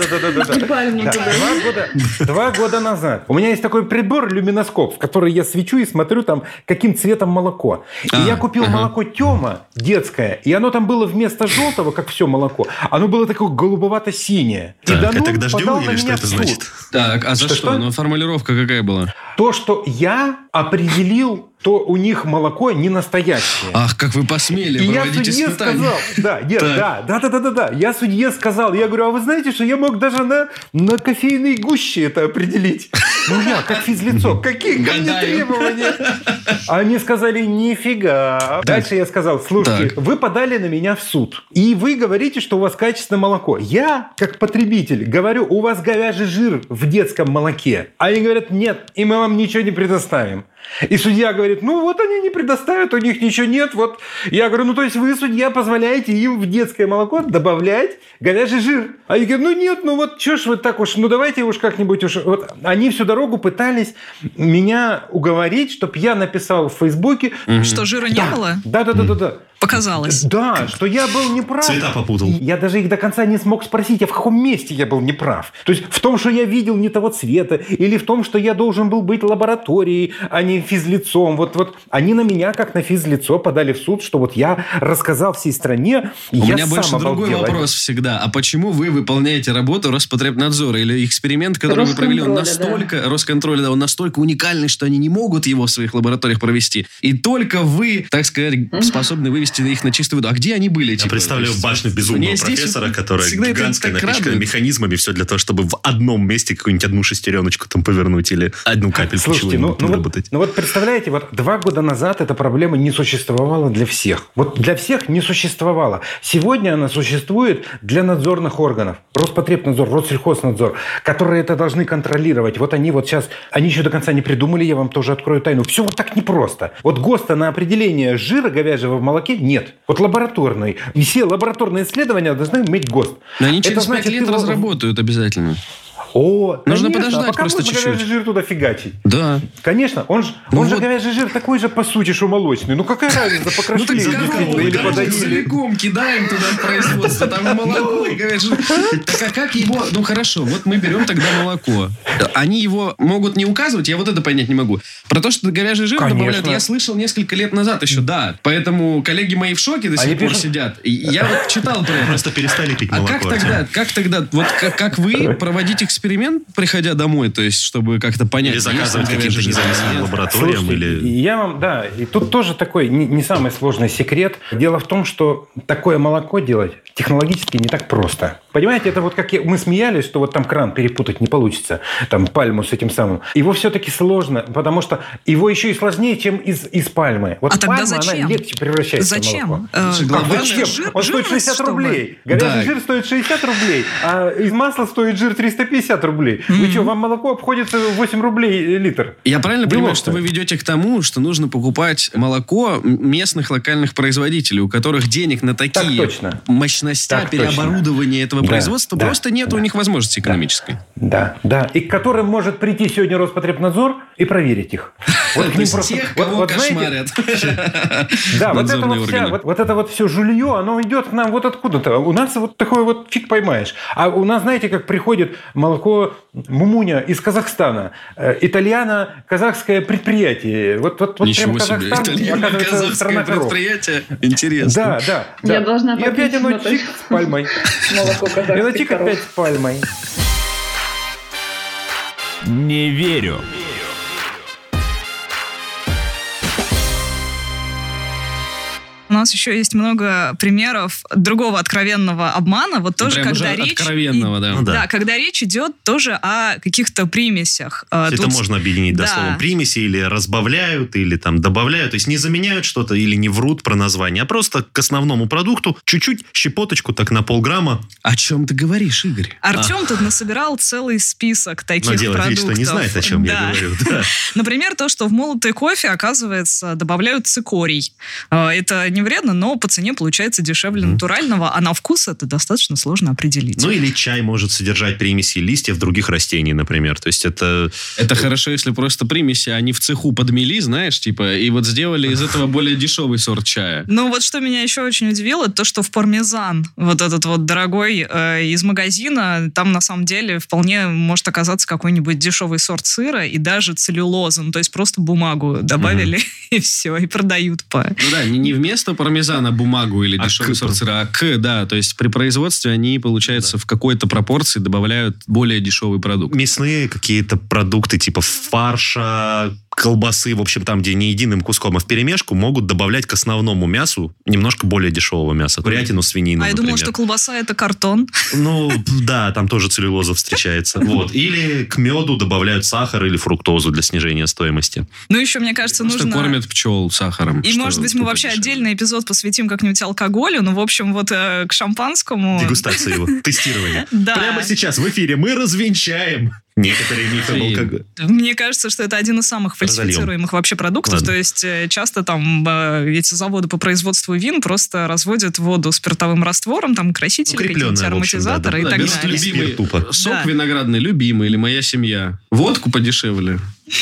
да. 2 года назад. У меня есть такой прибор, люминоскоп, в который я свечу и смотрю там, каким цветом молоко. И я купил молоко Тёма детское, и оно там было вместо желтого, как все молоко, оно было такое голубовато-синее. Так, это к дождю или что это значит? Так, а за что? Ну, формулировка какая была? То, что я определил, то у них молоко не настоящее. Ах, как вы посмели проводить испытания. Да. Я судье сказал, я говорю, а вы знаете, что я мог даже на кофейной гуще это определить? Ну я, как физлицо, какие ко мне требования? Они сказали, нифига. Дальше я сказал, слушайте, вы подали на меня в суд, и вы говорите, что у вас качественное молоко. Я, как потребитель, говорю, у вас говяжий жир в детском молоке. Они говорят, нет, и мы вам ничего не предоставим. И судья говорит, ну вот они не предоставят, у них ничего нет. Вот. Я говорю, ну то есть вы, судья, позволяете им в детское молоко добавлять говяжий жир. А они говорят, ну нет, ну вот что ж вы так уж, ну давайте уж как-нибудь уж. Вот они всю дорогу пытались меня уговорить, чтобы я написал в Фейсбуке. Что жира не было? Да. Показалось. Да, что я был неправ. Цвета попутал. Я даже их до конца не смог спросить, а в каком месте я был неправ. То есть в том, что я видел не того цвета, или в том, что я должен был быть лабораторией, а не физлицом. Вот они на меня, как на физлицо, подали в суд, что вот я рассказал всей стране. У меня больше другой вопрос всегда. А почему вы выполняете работу Роспотребнадзора? Или эксперимент, который вы провели, он настолько... Росконтроля, да, он настолько уникальный, что они не могут его в своих лабораториях провести. И только вы, так сказать, способны вывести вывести их на чистую воду. А где они были? Я представляю башню безумного профессора, которая гигантская, напичкана механизмами, все для того, чтобы в одном месте какую-нибудь одну шестереночку там повернуть или одну капельку чего-нибудь выработать. Ну вот представляете, вот 2 года назад эта проблема не существовала для всех. Вот для всех не существовала. Сегодня она существует для надзорных органов. Роспотребнадзор, Россельхознадзор, которые это должны контролировать. Вот они сейчас, они еще до конца не придумали, я вам тоже открою тайну. Все вот так непросто. Вот ГОСТа на определение жира говяжьего в молоке нет. Вот лабораторный. Все лабораторные исследования должны иметь ГОСТ. Но они через 5 лет разработают обязательно. Нужно подождать пока просто чуть-чуть. Говяжий жир туда фигачить. Да. Конечно, он же говяжий жир такой же, по сути, что молочный. Ну какая разница, покрошили или подоили. Целиком кидаем туда в производство, там молоко и говяжий жир. Так а как его... Ну хорошо, вот мы берем тогда молоко. Они его могут не указывать, я вот это понять не могу. Про то, что говяжий жир добавляют, я слышал несколько лет назад еще, да. Поэтому коллеги мои в шоке до сих пор сидят. Я вот читал про это. Просто перестали пить молоко. А как тогда, вот как вы проводите эксперимент, приходя домой, то есть, чтобы как-то понять... Или заказывать каким-то независимым лабораториям. Слушайте, я вам, да, и тут тоже такой не самый сложный секрет. Дело в том, что такое молоко делать технологически не так просто. Понимаете, это вот как мы смеялись, что вот там кран перепутать не получится, там пальму с этим самым. Его все-таки сложно, потому что его еще и сложнее, чем из пальмы. Вот пальма, она легче превращается в молоко. Зачем? Он стоит 60 рублей. Говяжий жир стоит 60 рублей, а из масла стоит жир 350 рублей. Вы что, вам молоко обходится 8 рублей литр? Я правильно понимаю, что вы ведете к тому, что нужно покупать молоко местных локальных производителей, у которых денег на такие мощности переоборудования этого производства просто нет у них возможности экономической. Да. И к которым может прийти сегодня Роспотребнадзор и проверить их. Вот к ним просто... Тех, кого кошмарят. Да, вот это вот все жулье, оно идет к нам вот откуда-то. У нас вот такое вот фиг поймаешь. А у нас, знаете, как приходит молоко Мумуня из Казахстана. Итальяно-казахское предприятие. Вот ничего себе. Итальяно-казахское предприятие. Интересно. Да. Я должна и опять оно чик с пальмой. Молоко казахских оно чик опять с пальмой. Не верю. У нас еще есть много примеров другого откровенного обмана. Вот тоже, когда речь... Откровенного, да. Да, когда речь идет тоже о каких-то примесях. Это можно объединить дословно. Примеси или разбавляют, или там добавляют. То есть не заменяют что-то или не врут про название, а просто к основному продукту чуть-чуть, щепоточку, так на полграмма. О чем ты говоришь, Игорь? Артем тут насобирал целый список таких продуктов. Но делает вид, что не знает, о чем я говорю. Например, то, что в молотый кофе, оказывается, добавляют цикорий. Это не вредно, но по цене получается дешевле натурального, а на вкус это достаточно сложно определить. Ну или чай может содержать примеси листьев других растений, например. То есть это... Это хорошо, если просто примеси, они в цеху подмели, знаешь, типа, и вот сделали из этого более дешевый сорт чая. Ну вот что меня еще очень удивило, то, что в пармезан, вот этот вот дорогой из магазина, там на самом деле вполне может оказаться какой-нибудь дешевый сорт сыра и даже целлюлоза. То есть просто бумагу добавили и все, и продают по... Ну да, не вместо пармезана бумагу или дешевый сорт сыра, да, то есть при производстве они, получается, в какой-то пропорции добавляют более дешевый продукт. Мясные какие-то продукты типа фарша, колбасы, в общем, там, где не единым куском, а вперемешку, могут добавлять к основному мясу немножко более дешевого мяса. Курятину, свинину, я думала, что колбаса — это картон. Ну, да, там тоже целлюлоза встречается. Вот. Или к меду добавляют сахар или фруктозу для снижения стоимости. Ну, еще, мне кажется, нужно... Что кормят пчел сахаром. И, может быть, мы вообще отдельный эпизод посвятим как-нибудь алкоголю, ну, в общем, вот к шампанскому... Дегустация его, тестирование. Да. Прямо сейчас в эфире мы развенчаем некоторые мифы об алкоголе. Мне кажется, что это один из самых фальсифицируемых вообще продуктов. Ладно. То есть часто там эти заводы по производству вин просто разводят воду спиртовым раствором, там красители, какие-то ароматизаторы и так далее. Любимый сок виноградный, любимый, или моя семья. Водку подешевле.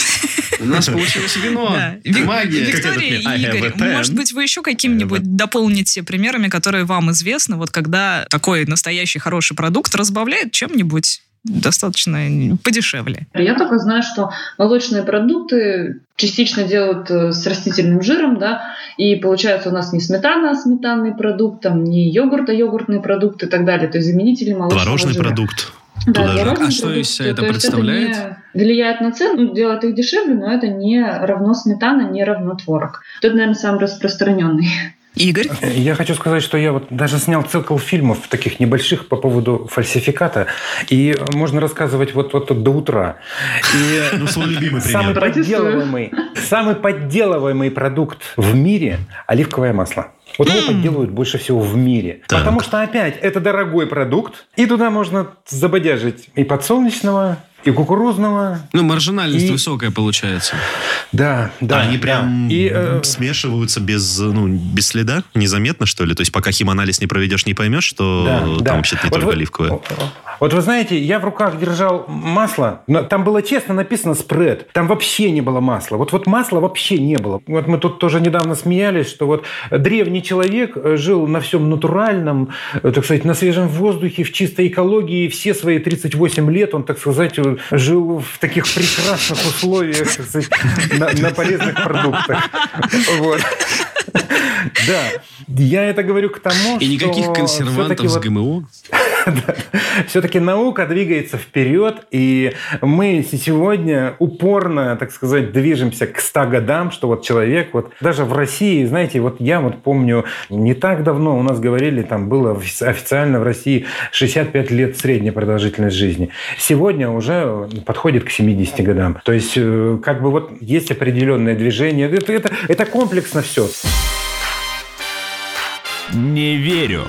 У нас получилось вино. Магия. Виктория и Игорь, может быть, вы еще каким-нибудь дополните примерами, которые вам известны, вот когда такой настоящий хороший продукт разбавляет чем-нибудь достаточно подешевле. Я только знаю, что молочные продукты частично делают с растительным жиром, да, и получается у нас не сметана, а сметанный продукт, там, не йогурт, а йогуртный продукт и так далее, то есть заменители молочного Творожный жира. Продукт. Да, а что из себя это представляет? Это не влияет на цену, делает их дешевле, но это не равно сметана, не равно творог. Это, наверное, самый распространенный. Игорь? Я хочу сказать, что я вот даже снял цикл фильмов таких небольших по поводу фальсификата, и можно рассказывать вот до утра. И свой любимый пример. Самый подделываемый продукт в мире – оливковое масло. Вот его подделывают больше всего в мире. Так. Потому что, опять, это дорогой продукт, и туда можно забодяжить и подсолнечного, и кукурузного. Маржинальность высокая получается. Да. Они прям смешиваются без следа? Незаметно, что ли? То есть, пока химанализ не проведешь, не поймешь, что там вообще-то не только оливковое. Вот вы знаете, я в руках держал масло, но там было честно написано спред. Там вообще не было масла. Вот масла вообще не было. Вот мы тут тоже недавно смеялись, что вот древний человек жил на всем натуральном, так сказать, на свежем воздухе, в чистой экологии. Все свои 38 лет он, так сказать, жил в таких прекрасных условиях, так сказать, на полезных продуктах. Вот. Да. Я это говорю к тому, что... И никаких консервантов с ГМО? Все-таки наука двигается вперед, и мы сегодня упорно, так сказать, движемся к 100 годам, что вот человек, вот даже в России, знаете, вот я вот помню, не так давно у нас говорили, там было официально в России 65 лет средняя продолжительность жизни. Сегодня уже подходит к 70 годам. То есть, как бы вот есть определенное движение. Это комплексно все. Не верю.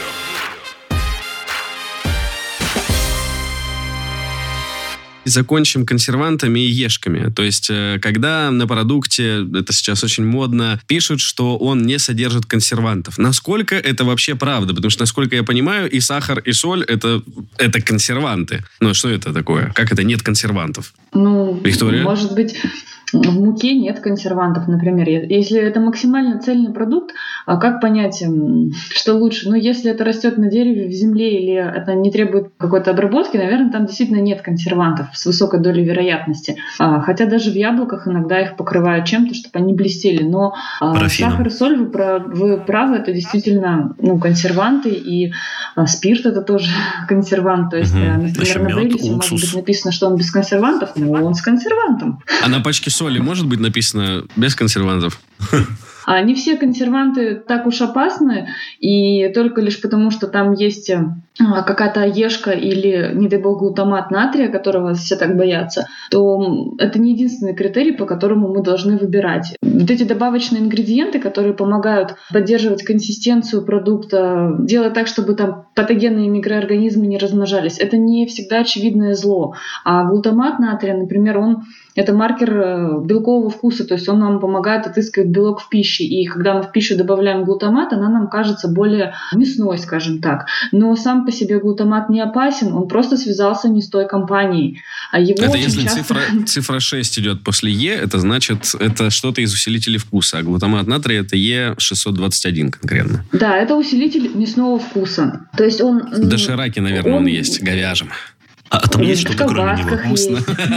Закончим консервантами и ешками. То есть, когда на продукте, это сейчас очень модно, пишут, что он не содержит консервантов. Насколько это вообще правда? Потому что, насколько я понимаю, и сахар, и соль это консерванты. Но что это такое? Как это нет консервантов? Виктория? Может быть... В муке нет консервантов, например. Если это максимально цельный продукт, как понять, что лучше? Если это растет на дереве, в земле, или это не требует какой-то обработки, наверное, там действительно нет консервантов с высокой долей вероятности. Хотя даже в яблоках иногда их покрывают чем-то, чтобы они блестели. Но сахар и соль, вы правы, это действительно консерванты, и спирт это тоже консервант. То есть, например, на Бейлисе может быть написано, что он без консервантов, но он с консервантом. А на пачке соли может быть написано без консервантов? Не все консерванты так уж опасны, и только лишь потому, что там есть какая-то ешка или, не дай бог, глутамат натрия, которого все так боятся, то это не единственный критерий, по которому мы должны выбирать. Вот эти добавочные ингредиенты, которые помогают поддерживать консистенцию продукта, делать так, чтобы там патогенные микроорганизмы не размножались, это не всегда очевидное зло. А глутамат натрия, например, это маркер белкового вкуса, то есть он нам помогает отыскивать белок в пище. И когда мы в пищу добавляем глутамат, она нам кажется более мясной, скажем так. Но сам по себе глутамат не опасен, он просто связался не с той компанией. Это если цифра 6 идет после Е, это значит, это что-то из усилителей вкуса. А глутамат натрия это Е621 конкретно. Да, это усилитель мясного вкуса. То есть он... Дошираки, наверное, он есть говяжьим. А там есть что-то кроме него? Вкусно.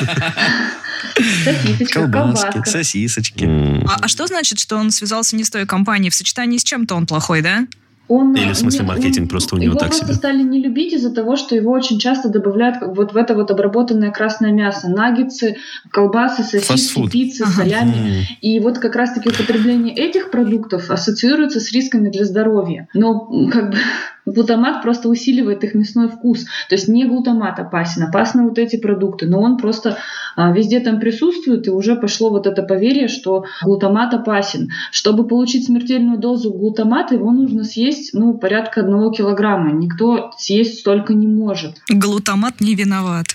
Колбаски, сосисочки. А что значит, что он связался не с той компанией? В сочетании с чем-то он плохой, да? Или в смысле маркетинг просто у него так себе? Его просто стали не любить из-за того, что его очень часто добавляют вот в это вот обработанное красное мясо. Наггетсы, колбасы, сосиски, пиццы, солями. И вот как раз-таки употребление этих продуктов ассоциируется с рисками для здоровья. Но как бы глутамат просто усиливает их мясной вкус. То есть не глутамат опасен, опасны вот эти продукты. Но он просто везде там присутствует, и уже пошло вот это поверье, что глутамат опасен. Чтобы получить смертельную дозу глутамата, его нужно съесть порядка 1 килограмма. Никто съесть столько не может. Глутамат не виноват.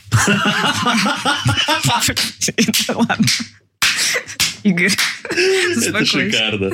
Ладно. Игорь, это шикарно.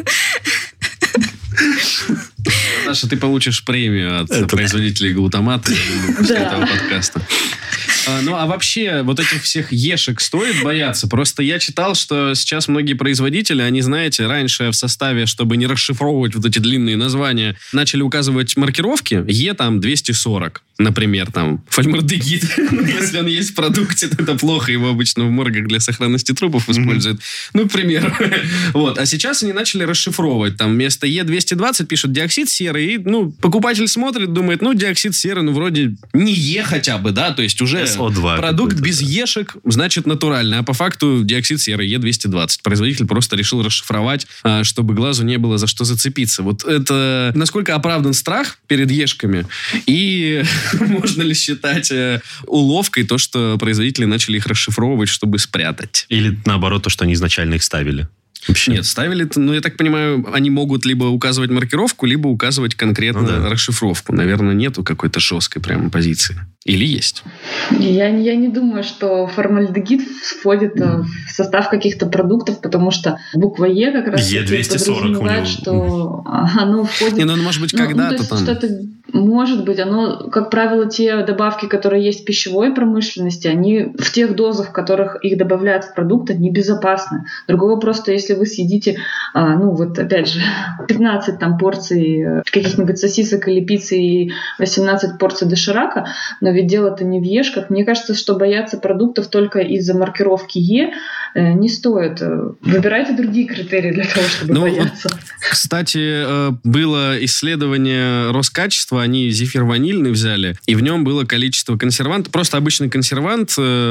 Саша, ты получишь премию от производителей глутамата после этого подкаста. А вообще, вот этих всех ешек стоит бояться? Просто я читал, что сейчас многие производители, они, знаете, раньше в составе, чтобы не расшифровывать вот эти длинные названия, начали указывать маркировки Е там 240. например, там, формальдегид, если он есть в продукте, то это плохо, его обычно в моргах для сохранности трупов используют. Ну, к примеру. Вот. А сейчас они начали расшифровывать. Там вместо Е220 пишут диоксид серы, и, ну, покупатель смотрит, думает, ну, диоксид серы, ну, вроде не Е хотя бы, да, то есть уже SO2 продукт без Ешек, значит, натуральный, а по факту диоксид серы Е220. Производитель просто решил расшифровать, чтобы глазу не было за что зацепиться. Вот это насколько оправдан страх перед Ешками, и можно ли считать уловкой то, что производители начали их расшифровывать, чтобы спрятать? Или наоборот, то, что они изначально их ставили? Вообще. Нет, ставили, ну, я так понимаю, они могут либо указывать маркировку, либо указывать конкретно расшифровку. Наверное, нету какой-то жесткой прямо позиции. Или есть? Я не думаю, что формальдегид входит в состав каких-то продуктов, потому что буква Е как раз подразумевает, что оно входит... Ну, может быть, когда-то там... Что-то, может быть, оно, как правило, те добавки, которые есть в пищевой промышленности, они в тех дозах, в которых их добавляют в продукт, они безопасны. Другой вопрос, что если вы съедите, ну вот опять же, 15 там порций каких-нибудь сосисок или пиццы и 18 порций доширака, но ведь дело-то не в Ешках. Мне кажется, что бояться продуктов только из-за маркировки Е не стоит. Выбирайте другие критерии для того, чтобы бояться. Кстати, было исследование Роскачества, они зефир ванильный взяли, и в нем было количество консервантов, просто обычный консервант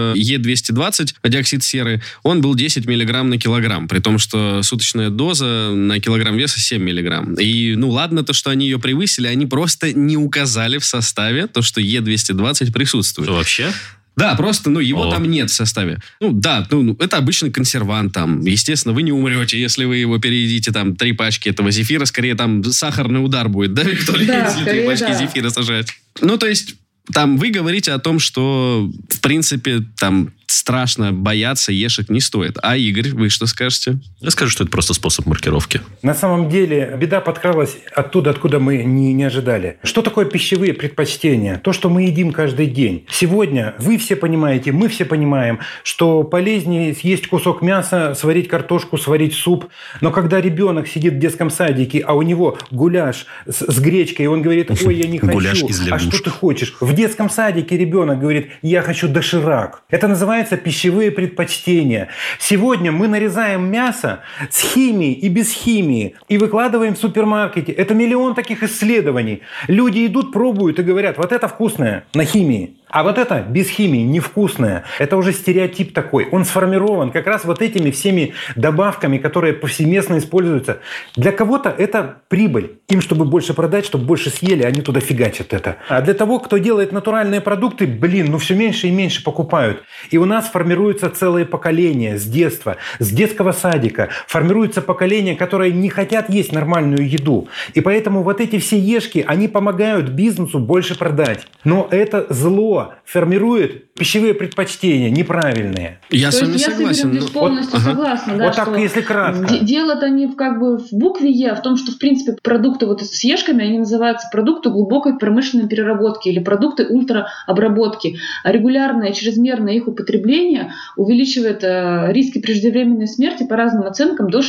Е220, диоксид серы, он был 10 миллиграмм на килограмм, при том, что суточная доза на килограмм веса 7 миллиграмм. И, ну, ладно то, что они ее превысили, они просто не указали в составе то, что Е220 присутствует. Что, вообще? Да, просто, ну, его там нет в составе. Ну, да, ну, это обычный консервант там. Естественно, вы не умрете, если вы его переедите, там, 3 пачки этого зефира. Скорее, там, сахарный удар будет, да, Виктория, да, если 3 пачки зефира сажать. Ну, то есть, там, вы говорите о том, что, в принципе, там, страшно бояться Ешек не стоит. А, Игорь, вы что скажете? Я скажу, что это просто способ маркировки. На самом деле, беда подкралась оттуда, откуда мы не ожидали. Что такое пищевые предпочтения? То, что мы едим каждый день. Сегодня вы все понимаете, мы все понимаем, что полезнее съесть кусок мяса, сварить картошку, сварить суп. Но когда ребенок сидит в детском садике, а у него гуляш с гречкой, и он говорит, ой, я не хочу. А что ты хочешь? В детском садике ребенок говорит, я хочу доширак. Это называется пищевые предпочтения. Сегодня мы нарезаем мясо с химией и без химии и выкладываем в супермаркете. Это миллион таких исследований. Люди идут, пробуют и говорят, вот это вкусное на химии. А вот это без химии невкусное. Это уже стереотип такой. Он сформирован как раз вот этими всеми добавками, которые повсеместно используются. Для кого-то это прибыль. Им, чтобы больше продать, чтобы больше съели, они туда фигачат это. А для того, кто делает натуральные продукты, ну все меньше и меньше покупают. И у нас формируется целое поколение с детства, с детского садика. Формируется поколение, которые не хотят есть нормальную еду. И поэтому вот эти все ешки, они помогают бизнесу больше продать. Но это зло формирует пищевые предпочтения неправильные. Я с вами согласен. Я полностью согласна. Да, вот так, если кратко. Дело-то не как бы в букве Е, а в том, что в принципе продукты вот с ешками, они называются продукты глубокой промышленной переработки или продукты ультраобработки. А регулярное чрезмерное их употребление увеличивает риски преждевременной смерти по разным оценкам до 64%.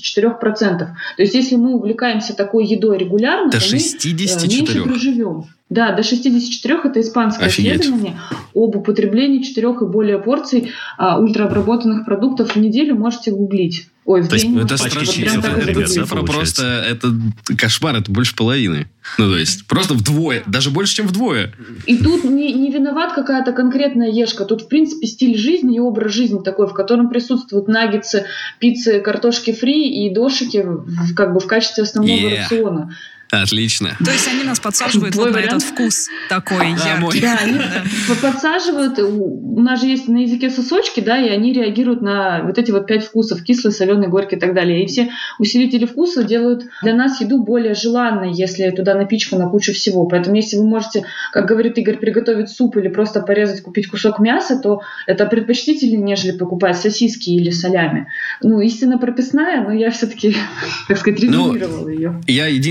То есть если мы увлекаемся такой едой регулярно, до то 64%? мы меньше проживем. Да, до 64 это испанское исследование об употреблении 4 и более порций ультраобработанных продуктов в неделю. Можете гуглить. Ой, в день. Это страшно. Это цифра просто, это кошмар, это больше половины. Ну, то есть, просто вдвое, даже больше, чем вдвое. И тут не виноват какая-то конкретная ешка. Тут, в принципе, стиль жизни и образ жизни такой, в котором присутствуют наггетсы, пиццы, картошки фри и дошики как бы в качестве основного рациона. Отлично. То есть они нас подсаживают вот на этот вкус такой яркий. Да, они подсаживают. У нас же есть на языке сосочки, да, и они реагируют на вот эти вот 5 вкусов: кислый, соленый, горький и так далее. И все усилители вкуса делают для нас еду более желанной, если туда напичкана куча всего. Поэтому если вы можете, как говорит Игорь, приготовить суп или просто порезать, купить кусок мяса, то это предпочтительнее, нежели покупать сосиски или солями. Ну, истина прописная, но я все-таки, так сказать, резюмировала ее. Я единственное хочу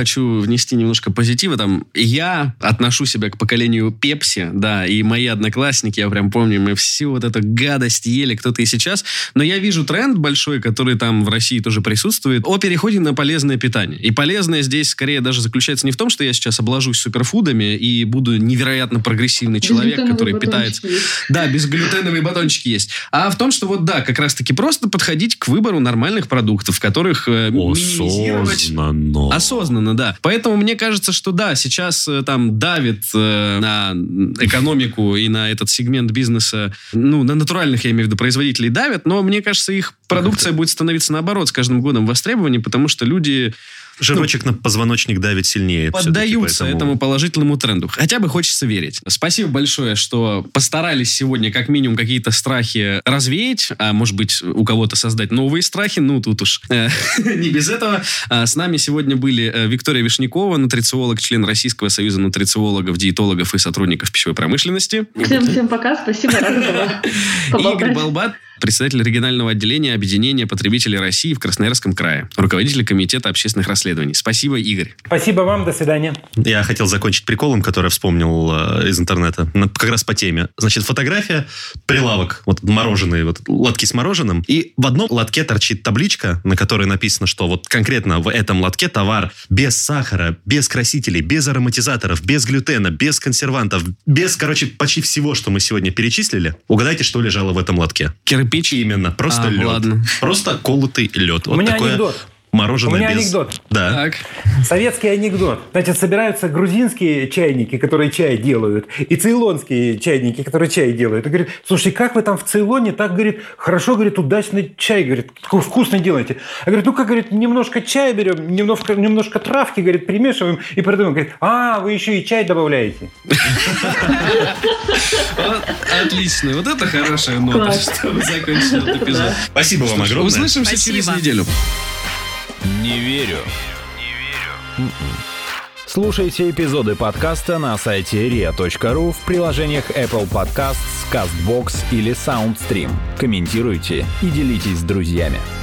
хочу внести немножко позитива. Там, я отношу себя к поколению Пепси, да, и мои одноклассники, я прям помню, мы всю вот эту гадость ели, кто-то и сейчас. Но я вижу тренд большой, который там в России тоже присутствует, о переходе на полезное питание. И полезное здесь скорее даже заключается не в том, что я сейчас обложусь суперфудами и буду невероятно прогрессивный человек, который питается... Да, безглютеновые батончики есть. А в том, что вот да, как раз-таки просто подходить к выбору нормальных продуктов, в которых минимизировать... Осознанно, да. Поэтому мне кажется, что да, сейчас там давит на экономику и на этот сегмент бизнеса, ну, на натуральных, я имею в виду, производителей давят, но мне кажется, их продукция будет становиться наоборот с каждым годом востребованнее, потому что люди... Жирочек на позвоночник давит сильнее. Поддаются этому положительному тренду. Хотя бы хочется верить. Спасибо большое, что постарались сегодня как минимум какие-то страхи развеять, а может быть у кого-то создать новые страхи. Ну, тут уж не без этого. С нами сегодня были Виктория Вишнякова, нутрициолог, член Российского союза нутрициологов, диетологов и сотрудников пищевой промышленности. Всем пока, спасибо. Игорь Балбат, председатель регионального отделения Объединения потребителей России в Красноярском крае, руководитель комитета общественных расследований. Спасибо, Игорь. Спасибо вам, до свидания. Я хотел закончить приколом, который я вспомнил из интернета, как раз по теме. Значит, фотография, прилавок, вот мороженые, вот лотки с мороженым, и в одном лотке торчит табличка, на которой написано, что вот конкретно в этом лотке товар без сахара, без красителей, без ароматизаторов, без глютена, без консервантов, без, короче, почти всего, что мы сегодня перечислили. Угадайте, что лежало в этом лотке? Кирпич. Именно, просто лед. Ладно. Просто колотый лед. У меня анекдот. Мороженое У меня без... анекдот. Да. Так. Советский анекдот. Значит, собираются грузинские чайники, которые чай делают, и цейлонские чайники, которые чай делают. И говорит, слушай, как вы там в Цейлоне так, говорит, хорошо, говорит, удачный чай, говорит, вкусно делаете. А говорит, ну-ка, говорит, немножко чая берем, немножко травки, говорит, примешиваем и продаем. Говорит, вы еще и чай добавляете. Отлично. Вот это хорошая нота, чтобы закончить этот эпизод. Спасибо вам огромное. Услышимся через неделю. Не верю. Слушайте эпизоды подкаста на сайте ria.ru, в приложениях Apple Podcasts, CastBox или SoundStream. Комментируйте и делитесь с друзьями.